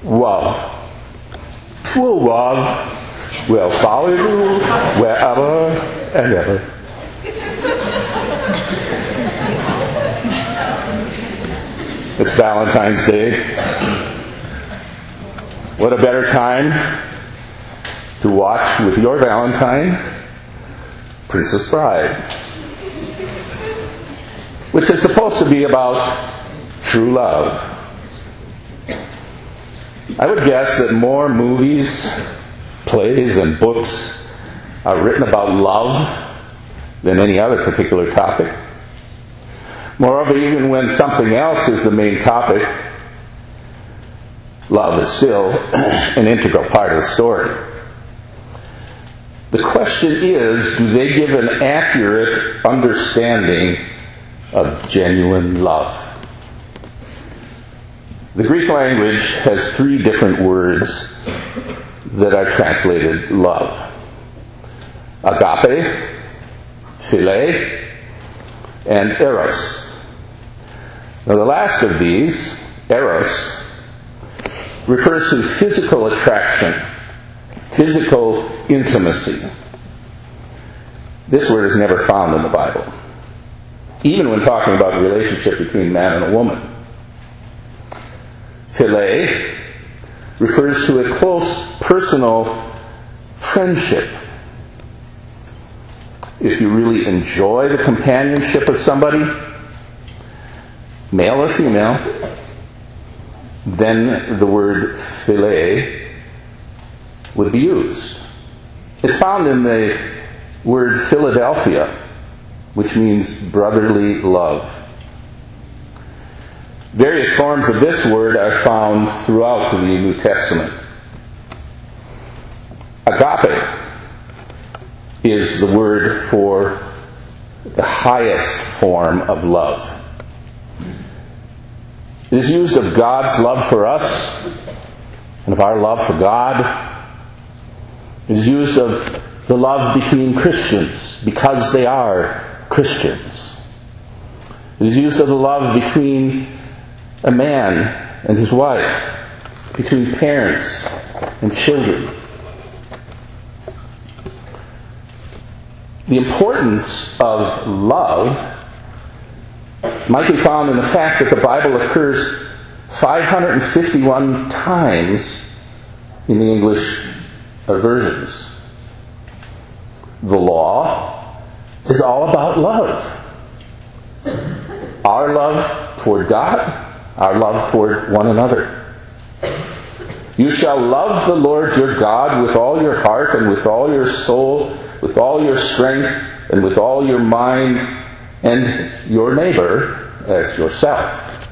love. True love will follow you wherever and ever. It's Valentine's Day. What a better time to watch with your Valentine, Princess Bride, which is supposed to be about true love. I would guess that more movies, plays, and books are written about love than any other particular topic. Moreover, even when something else is the main topic, love is still an integral part of the story. The question is, do they give an accurate understanding of genuine love? The Greek language has three different words that are translated love. Agape, philia, and eros. Now the last of these, eros, refers to physical attraction, physical intimacy. This word is never found in the Bible, even when talking about the relationship between man and a woman. Philia refers to a close personal friendship. If you really enjoy the companionship of somebody, male or female, then the word philia would be used. It's found in the word Philadelphia, which means brotherly love. Various forms of this word are found throughout the New Testament. Agape is the word for the highest form of love. It is used of God's love for us and of our love for God. It is used of the love between Christians because they are Christians. It is used of the love between a man and his wife, between parents and children. The importance of love might be found in the fact that the Bible occurs 551 times in the English versions. The law is all about love. Our love toward God, our love toward one another. You shall love the Lord your God with all your heart and with all your soul, with all your strength and with all your mind, and your neighbor as yourself.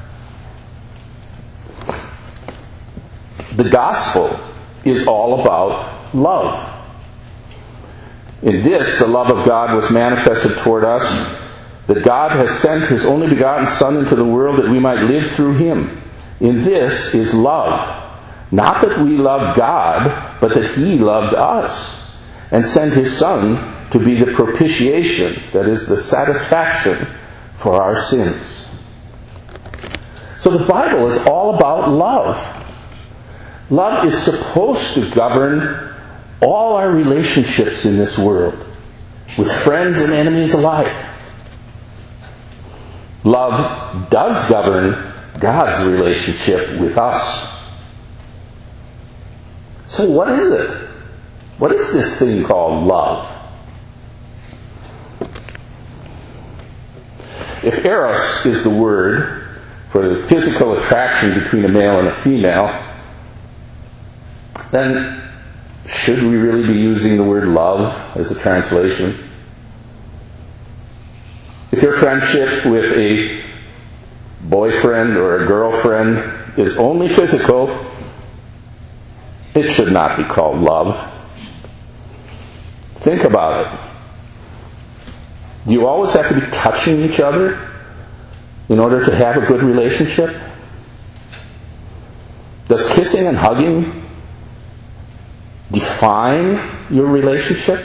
The gospel is all about love. In this, the love of God was manifested toward us, that God has sent His only begotten Son into the world that we might live through Him. In this is love. Not that we loved God, but that He loved us and sent His Son to be the propitiation, that is, the satisfaction for our sins. So the Bible is all about love. Love is supposed to govern all our relationships in this world, with friends and enemies alike. Love does govern God's relationship with us. So what is it? What is this thing called love? If eros is the word for the physical attraction between a male and a female, then should we really be using the word love as a translation? If your friendship with a boyfriend or a girlfriend is only physical, it should not be called love. Think about it. Do you always have to be touching each other in order to have a good relationship? Does kissing and hugging define your relationship?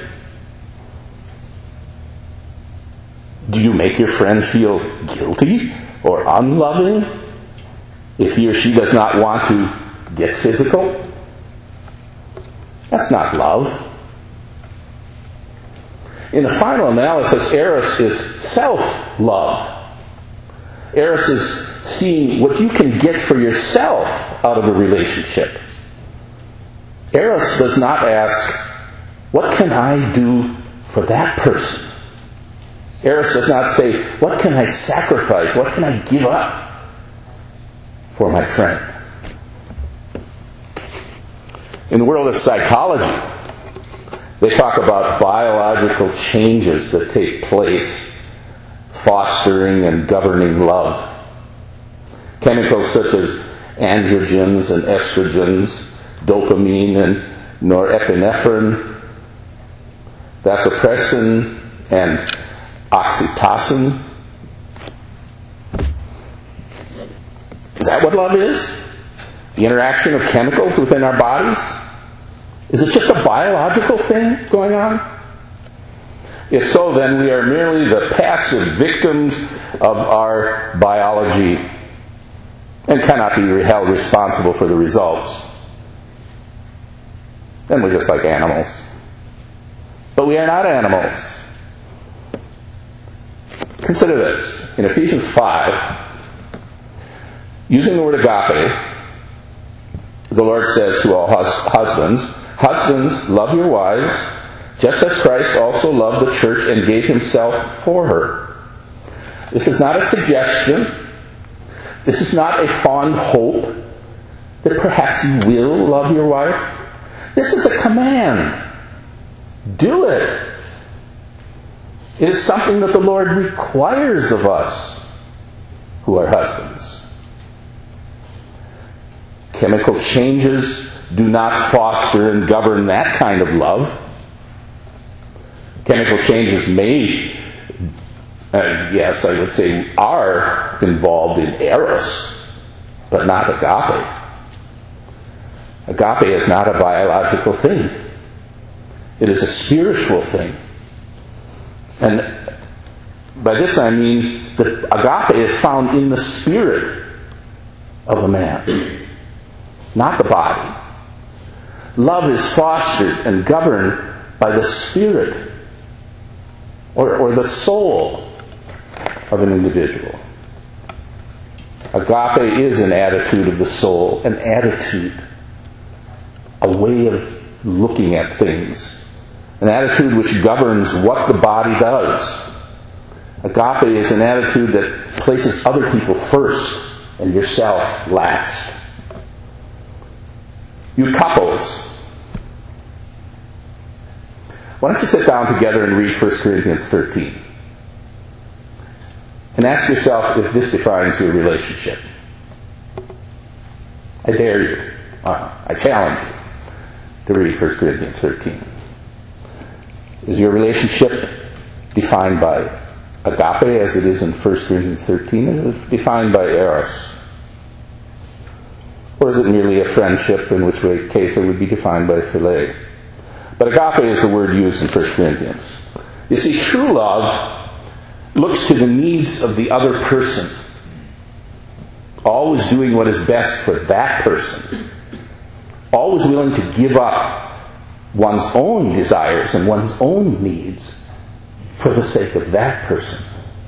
Do you make your friend feel guilty or unloving if he or she does not want to get physical. That's not love. In the final analysis, eros is self-love. Eros is seeing what you can get for yourself out of a relationship. Eros does not ask, what can I do for that person? Eros does not say, what can I sacrifice? What can I give up for my friend? In the world of psychology, they talk about biological changes that take place fostering and governing love. Chemicals such as androgens and estrogens, dopamine and norepinephrine, vasopressin and oxytocin. Is that what love is? The interaction of chemicals within our bodies? Is it just a biological thing going on? If so, then we are merely the passive victims of our biology and cannot be held responsible for the results. Then we're just like animals. But we are not animals. Consider this. In Ephesians 5, using the word agape, the Lord says to all husbands, "Husbands, love your wives, just as Christ also loved the church and gave himself for her." This is not a suggestion. This is not a fond hope that perhaps you will love your wife. This is a command. Do it. It is something that the Lord requires of us who are husbands. Chemical changes do not foster and govern that kind of love. Chemical changes may, yes, I would say, are involved in eros, but not agape. Agape is not a biological thing. It is a spiritual thing. And by this I mean that agape is found in the spirit of a man, not the body. Love is fostered and governed by the spirit or the soul of an individual. Agape is an attitude of the soul, an attitude, a way of looking at things, an attitude which governs what the body does. Agape is an attitude that places other people first and yourself last. You couples, why don't you sit down together and read 1 Corinthians 13 and ask yourself if this defines your relationship. I dare you, I challenge you to read 1 Corinthians 13. Is your relationship defined by agape as it is in 1 Corinthians 13? Is it defined by eros? Or is it merely a friendship, in which case it would be defined by philia? But agape is the word used in 1 Corinthians. You see, true love looks to the needs of the other person, always doing what is best for that person, always willing to give up one's own desires and one's own needs for the sake of that person.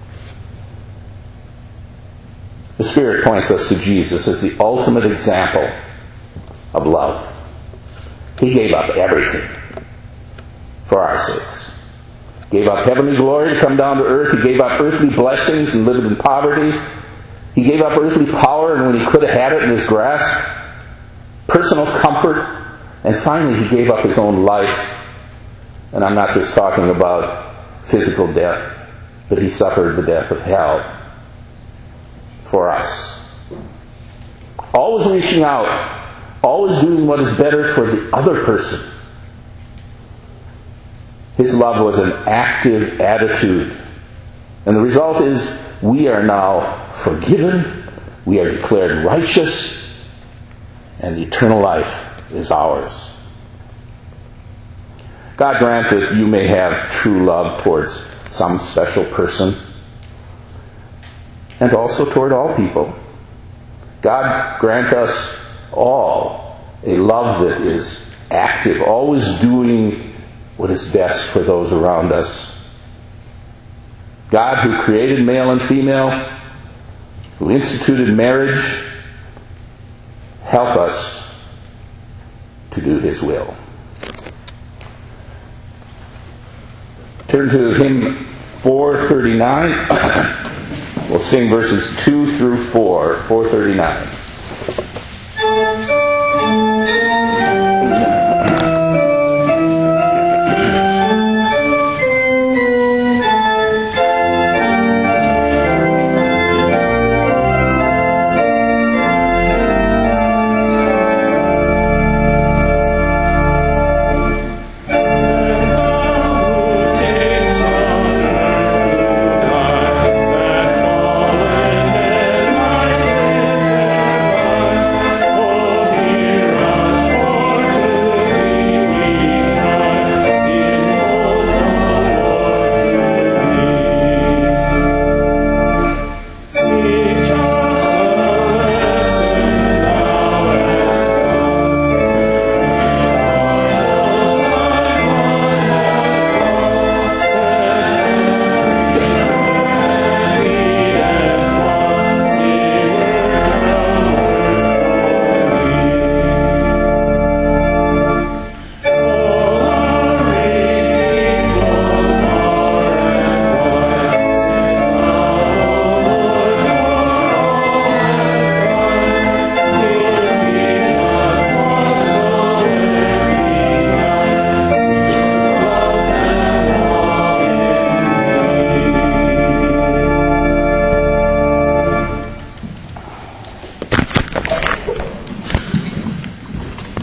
The Spirit points us to Jesus as the ultimate example of love. He gave up everything for our sakes. Gave up heavenly glory to come down to earth. He gave up earthly blessings and lived in poverty. He gave up earthly power, and when he could have had it in his grasp, personal comfort, and finally he gave up his own life. And I'm not just talking about physical death, but he suffered the death of hell for us. Always reaching out, always doing what is better for the other person. His love was an active attitude. And the result is we are now forgiven, we are declared righteous, and eternal life is ours. God grant that you may have true love towards some special person, and also toward all people. God grant us all a love that is active, always doing what is best for those around us. God, who created male and female, who instituted marriage, help us to do His will. Turn to hymn 439. We'll sing verses 2 through 4, 439.